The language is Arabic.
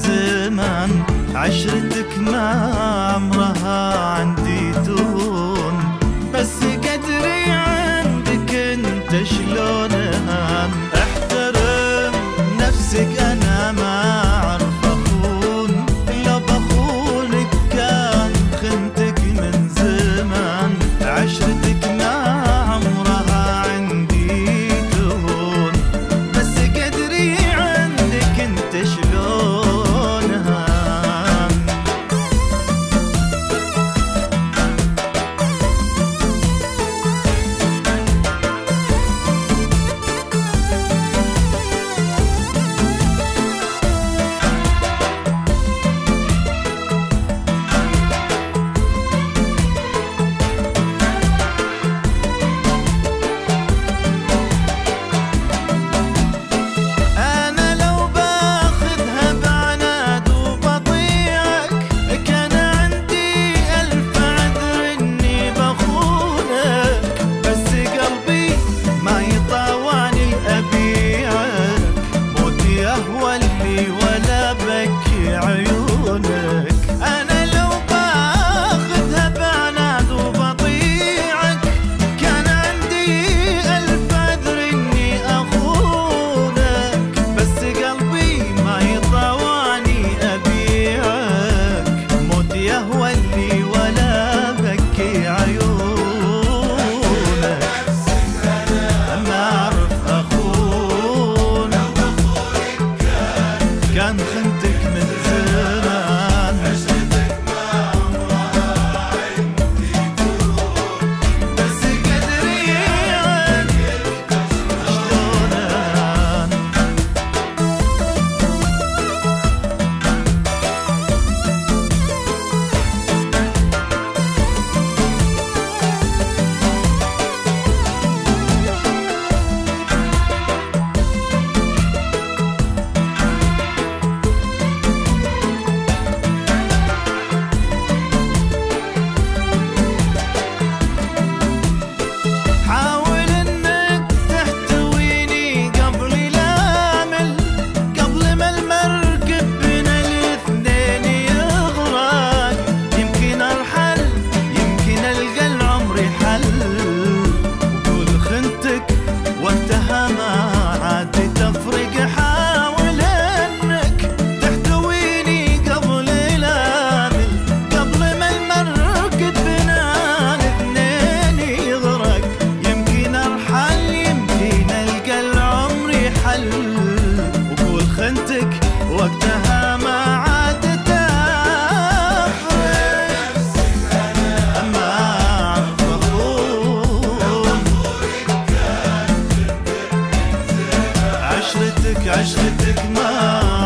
زمان، عشرتك ما عمرها عندي تهون، بس قدري عندك انت شلونها. احترم نفسك انا ما اعرف اخون، لو بخونك كان خنتك من زمان، عشرتك ما عمرها عندي تهون، بس قدري عندك انت شلونها. ولا بكي عيونك، أنا لو باخذها بعناد وبطيعك، كان عندي ألف عذر إني أخونك، بس قلبي ما يطوعني أبيعك، موت يهوى اللي ولا بكي عيونك. كان خنتك من زمان، عشرتك ما عمرها عندي تهون، بس قدري عنك شلونها. وقتها ما عاد تفرق، حاول انك تحتويني قبل الامل، قبل ما المركب بنا الاثنين يغرق، يمكن ارحل يمكن القى العمر حل، وقول خنتك وقتها ما عاد تفرق، ما اعرف اخون، عشرتك ما